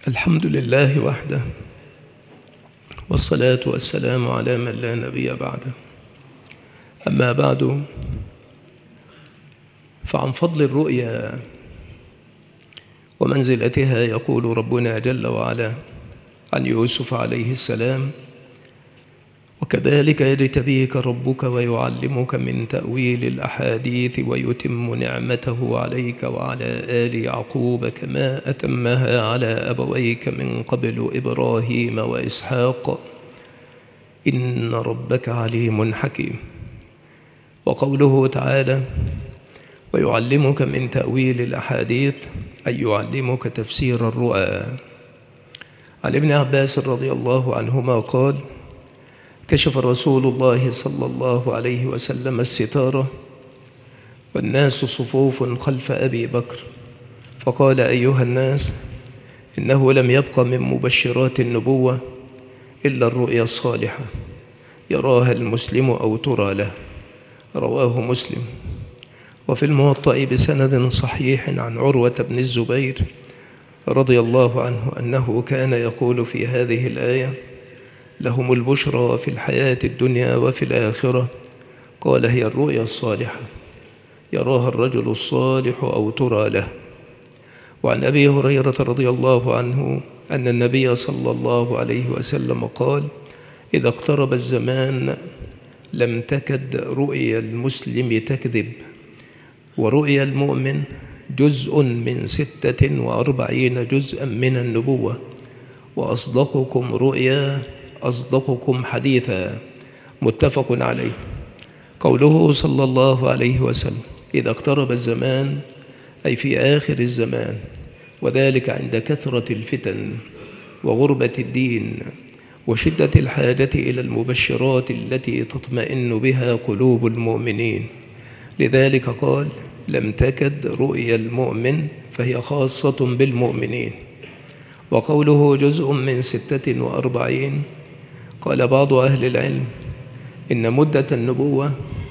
الحمد لله وحده، والصلاة والسلام على من لا نبي بعده. أما بعد، فعن فضل الرؤيا ومنزلتها يقول ربنا جل وعلا عن يوسف عليه السلام: وكذلك يجتبيك ربك ويعلمك من تأويل الأحاديث ويتم نعمته عليك وعلى آل يعقوب كما أتمها على أبويك من قبل إبراهيم وإسحاق إن ربك عليم حكيم. وقوله تعالى: ويعلمك من تأويل الأحاديث، أي يعلمك تفسير الرؤى. عن ابن عباس رضي الله عنهما قال: كشف رسول الله صلى الله عليه وسلم الستارة والناس صفوف خلف أبي بكر، فقال: أيها الناس، إنه لم يبق من مبشرات النبوة إلا الرؤيا الصالحة يراها المسلم أو ترى له. رواه مسلم. وفي الموطأ بسند صحيح عن عروة بن الزبير رضي الله عنه أنه كان يقول في هذه الآية: لهم البشرى في الحياة الدنيا وفي الآخرة. قال: هي الرؤيا الصالحة يراها الرجل الصالح أو ترى له. وعن أبي هريرة رضي الله عنه أن النبي صلى الله عليه وسلم قال: إذا اقترب الزمان لم تكد رؤيا المسلم تكذب، ورؤيا المؤمن جزء من 46 جزءا من النبوة، وأصدقكم رؤيا أصدقكم حديثا. متفق عليه. قوله صلى الله عليه وسلم: إذا اقترب الزمان، أي في آخر الزمان، وذلك عند كثرة الفتن وغربة الدين وشدة الحاجة إلى المبشرات التي تطمئن بها قلوب المؤمنين. لذلك قال: لم تكد رؤيا المؤمن، فهي خاصة بالمؤمنين. وقوله جزء من 46، قال بعض أهل العلم إن مدة النبوة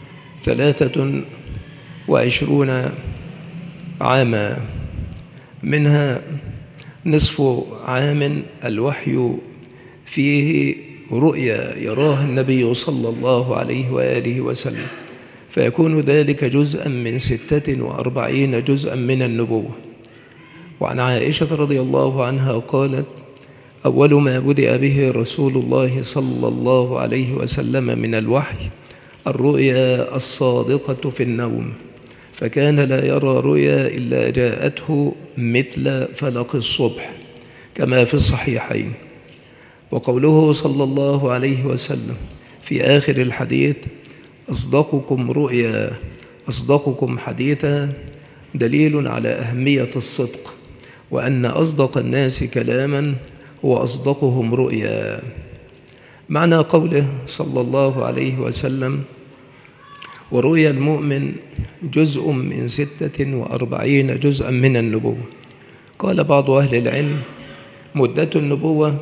23 عاما، منها نصف عام الوحي فيه رؤيا يراها النبي صلى الله عليه وآله وسلم، فيكون ذلك جزءا من 46 جزءا من النبوة. وعن عائشة رضي الله عنها قالت: أول ما بدأ به رسول الله صلى الله عليه وسلم من الوحي الرؤيا الصادقة في النوم، فكان لا يرى رؤيا إلا جاءته مثل فلق الصبح كما في الصحيحين. وقوله صلى الله عليه وسلم في آخر الحديث: أصدقكم رؤيا أصدقكم حديثا، دليل على أهمية الصدق، وأن أصدق الناس كلاما هو أصدقهم رؤيا. معنى قوله صلى الله عليه وسلم: ورؤيا المؤمن جزء من 46 جزءا من النبوة، قال بعض أهل العلم: مدة النبوة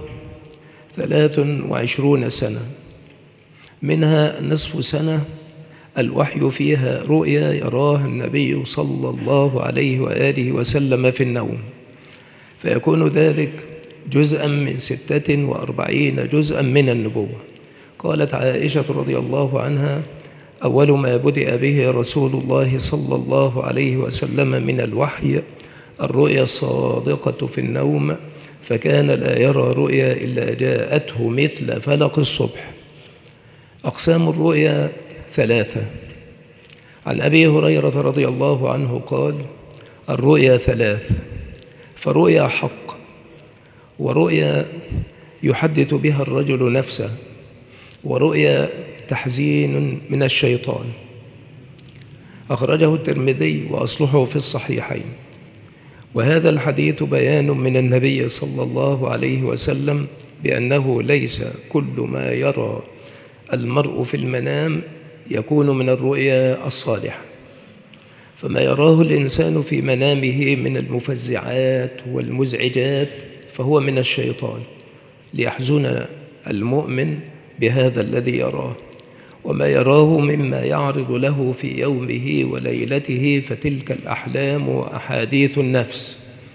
23 سنة، منها نصف سنة الوحي فيها رؤيا يراها النبي صلى الله عليه وآله وسلم في النوم، فيكون ذلك جزءا من 46 جزءا من النبوة. قالت عائشة رضي الله عنها: أول ما بدأ به رسول الله صلى الله عليه وسلم من الوحي الرؤيا الصادقة في النوم، فكان لا يرى رؤيا إلا جاءته مثل فلق الصبح. أقسام الرؤيا 3. عن أبي هريرة رضي الله عنه قال: الرؤيا 3، فرؤيا حق، ورؤيا يحدث بها الرجل نفسه، ورؤيا تحزين من الشيطان. أخرجه الترمذي وأصلحه في الصحيحين. وهذا الحديث بيان من النبي صلى الله عليه وسلم بأنه ليس كل ما يرى المرء في المنام يكون من الرؤيا الصالحة، فما يراه الإنسان في منامه من المفزعات والمزعجات فهو من الشيطان ليحزن المؤمن بهذا الذي يراه، وما يراه مما يعرض له في يومه وليلته فتلك الأحلام وأحاديث النفس.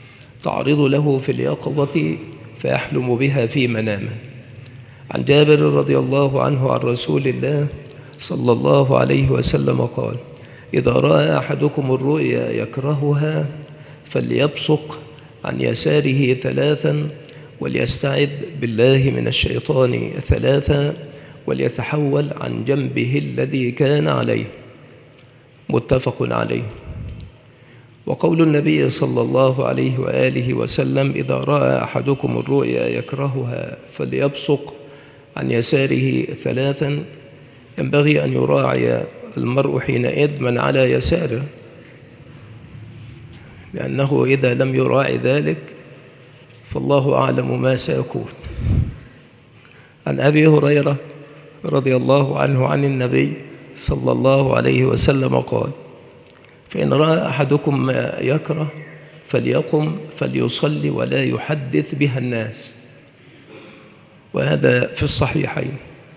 تعرض له في اليقظة فيحلم بها في منامه. عن جابر رضي الله عنه عن رسول الله صلى الله عليه وسلم قال: إذا رأى أحدكم الرؤيا يكرهها فليبصق عن يساره 3 وليستعذ بالله من الشيطان 3 وليتحول عن جنبه الذي كان عليه. متفق عليه. وقول النبي صلى الله عليه وآله وسلم: إذا رأى أحدكم الرؤيا يكرهها فليبصق عن يساره 3، ينبغي أن يراعي المرء حينئذ من على يساره، لأنه إذا لم يراعي ذلك فالله أعلم ما سيكون. عن أبي هريرة رضي الله عنه عن النبي صلى الله عليه وسلم قال: فإن رأى أحدكم ما يكره فليقم فليصلي ولا يحدث بها الناس. وهذا في الصحيحين.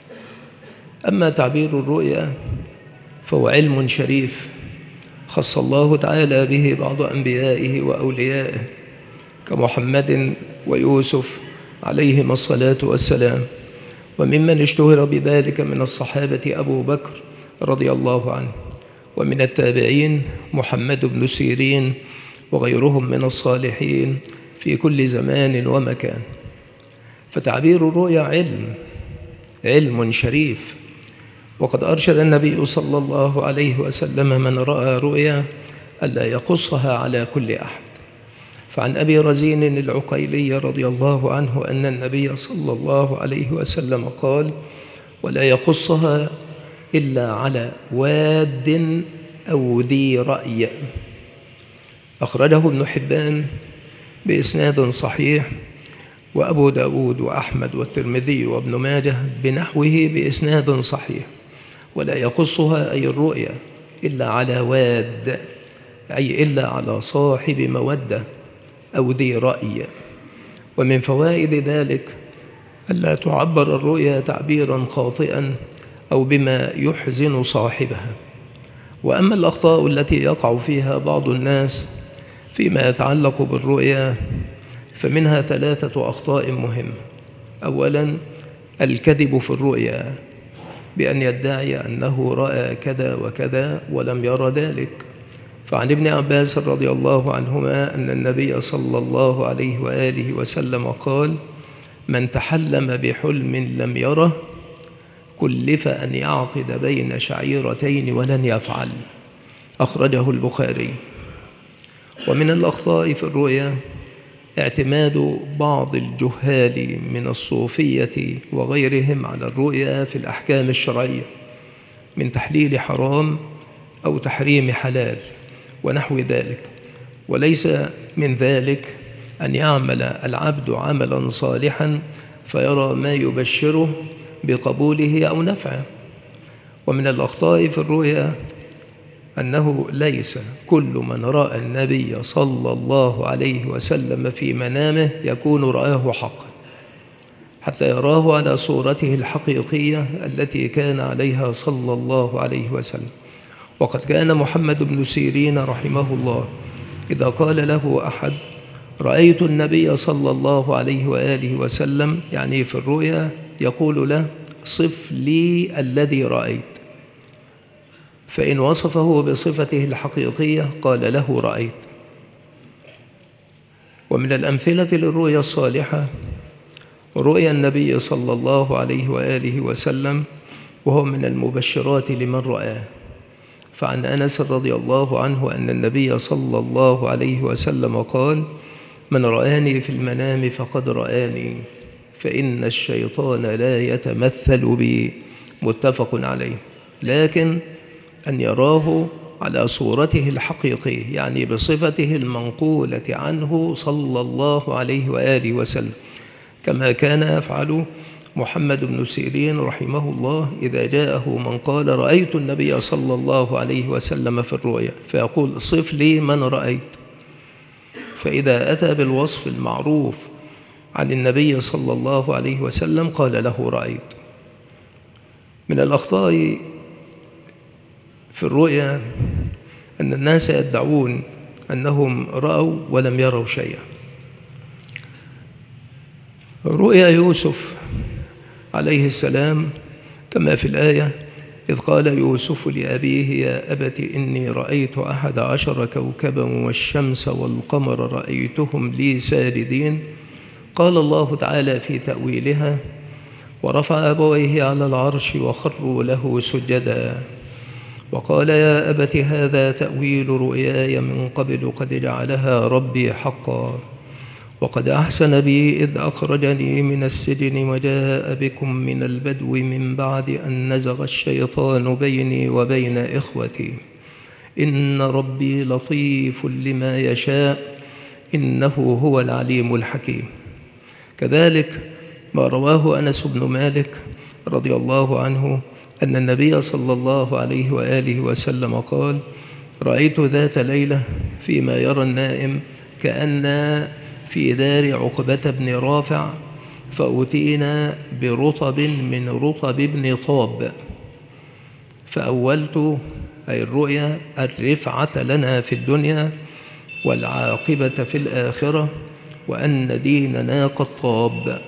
أما تعبير الرؤيا فهو علم شريف خص الله تعالى به بعض أنبيائه وأوليائه كمحمد ويوسف عليهما الصلاة والسلام. وممن اشتهر بذلك من الصحابة أبو بكر رضي الله عنه، ومن التابعين محمد بن سيرين وغيرهم من الصالحين في كل زمان ومكان. فتعبير الرؤيا علم شريف. وقد أرشد النبي صلى الله عليه وسلم من رأى رؤيا ألا يقصها على كل أحد. فعن أبي رزين العقيلي رضي الله عنه أن النبي صلى الله عليه وسلم قال: ولا يقصها إلا على واد أو ذي رأي. أخرجه ابن حبان بإسناد صحيح، وأبو داود وأحمد والترمذي وابن ماجه بنحوه بإسناد صحيح. ولا يقصها أي الرؤيا إلا على واد، أي إلا على صاحب مودة أو ذي رأي. ومن فوائد ذلك ألا تعبر الرؤيا تعبيرا خاطئا أو بما يحزن صاحبها. وأما الأخطاء التي يقع فيها بعض الناس فيما يتعلق بالرؤيا فمنها 3 أخطاء مهمة. أولا، الكذب في الرؤيا بأن يدعي أنه رأى كذا وكذا ولم يرى ذلك. فعن ابن عباس رضي الله عنهما أن النبي صلى الله عليه وآله وسلم قال: من تحلم بحلم لم يره كلف أن يعقد بين شعيرتين ولن يفعل. أخرجه البخاري. ومن الأخطاء في الرؤيا اعتماد بعض الجهال من الصوفية وغيرهم على الرؤيا في الأحكام الشرعية من تحليل حرام أو تحريم حلال ونحو ذلك. وليس من ذلك أن يعمل العبد عملا صالحا فيرى ما يبشره بقبوله أو نفعه. ومن الأخطاء في الرؤيا أنه ليس كل من رأى النبي صلى الله عليه وسلم في منامه يكون رآه حقا، حتى يراه على صورته الحقيقية التي كان عليها صلى الله عليه وسلم. وقد كان محمد بن سيرين رحمه الله إذا قال له أحد: رأيت النبي صلى الله عليه وآله وسلم، يعني في الرؤيا، يقول له: صف لي الذي رأيت. فإن وصفه بصفته الحقيقية قال له: رأيت. ومن الأمثلة للرؤيا الصالحة رؤيا النبي صلى الله عليه وآله وسلم، وهو من المبشرات لمن رآه. فعن أنس رضي الله عنه أن النبي صلى الله عليه وسلم قال: من رآني في المنام فقد رآني، فإن الشيطان لا يتمثل بي. متفق عليه. لكن أن يراه على صورته الحقيقية، يعني بصفته المنقولة عنه صلى الله عليه وآله وسلم، كما كان يفعل محمد بن سيرين رحمه الله إذا جاءه من قال: رأيت النبي صلى الله عليه وسلم في الرؤيا، فيقول: صف لي من رأيت. فإذا أتى بالوصف المعروف عن النبي صلى الله عليه وسلم قال له: رأيت. من الأخطاء في الرؤيا أن الناس يدعون أنهم رأوا ولم يروا شيئا. رؤيا يوسف عليه السلام كما في الآية: إذ قال يوسف لأبيه يا أبت إني رأيت 11 كوكبا والشمس والقمر رأيتهم لي ساجدين. قال الله تعالى في تأويلها: ورفع أبويه على العرش وخروا له سجدا وقال يا أبت هذا تأويل رؤياي من قبل قد جعلها ربي حقا وقد أحسن بي إذ أخرجني من السجن وجاء بكم من البدو من بعد أن نزغ الشيطان بيني وبين إخوتي إن ربي لطيف لما يشاء إنه هو العليم الحكيم. كذلك ما رواه أنس بن مالك رضي الله عنه أن النبي صلى الله عليه وآله وسلم قال: رأيت ذات ليلة فيما يرى النائم كأن في دار عقبة بن رافع فأتينا برطب من رطب ابن طاب فأولت أي الرؤيا الرفعة لنا في الدنيا والعاقبة في الآخرة وأن ديننا قد طاب.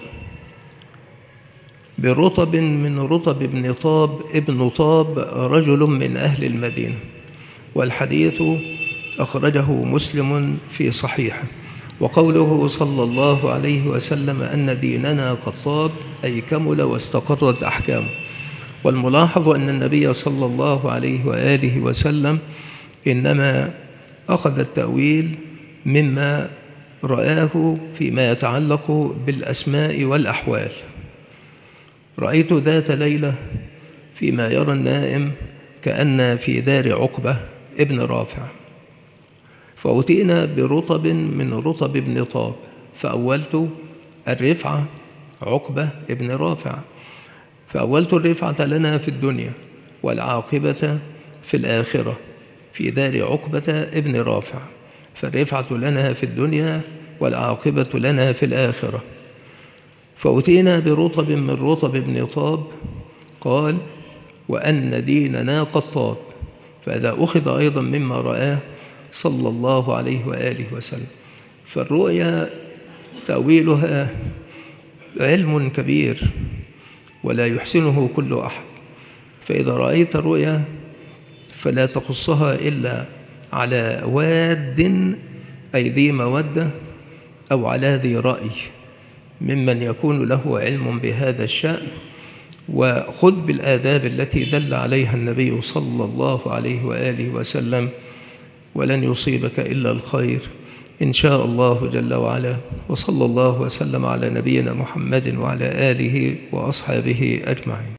برطب من رطب ابن طاب. ابن طاب رجل من أهل المدينة، والحديث أخرجه مسلم في صحيحه. وقوله صلى الله عليه وسلم أن ديننا قد طاب أي كمل واستقرت أحكامه. والملاحظ أن النبي صلى الله عليه وآله وسلم إنما أخذ التأويل مما رآه فيما يتعلق بالأسماء والأحوال. رأيت ذات ليلة فيما يرى النائم كأن في دار عقبة ابن رافع فأتينا برطب من رطب ابن طاب فأولت الرفعة عقبة ابن رافع فأولت الرفعة لنا في الدنيا والعاقبة في الآخرة في دار عقبة ابن رافع، فالرفعة لنا في الدنيا والعاقبة لنا في الآخرة. فأتينا برطب من رطب ابن طاب قال: وأن ديننا قد طاب. فهذا أخذ أيضا مما رآه صلى الله عليه وآله وسلم. فالرؤيا تأويلها علم كبير ولا يحسنه كل أحد، فإذا رأيت الرؤيا فلا تقصها إلا على واد أي ذي مودة أو على ذي رأي ممن يكون له علم بهذا الشأن، وخذ بالآداب التي دل عليها النبي صلى الله عليه وآله وسلم، ولن يصيبك إلا الخير إن شاء الله جل وعلا. وصلى الله وسلم على نبينا محمد وعلى آله وأصحابه أجمعين.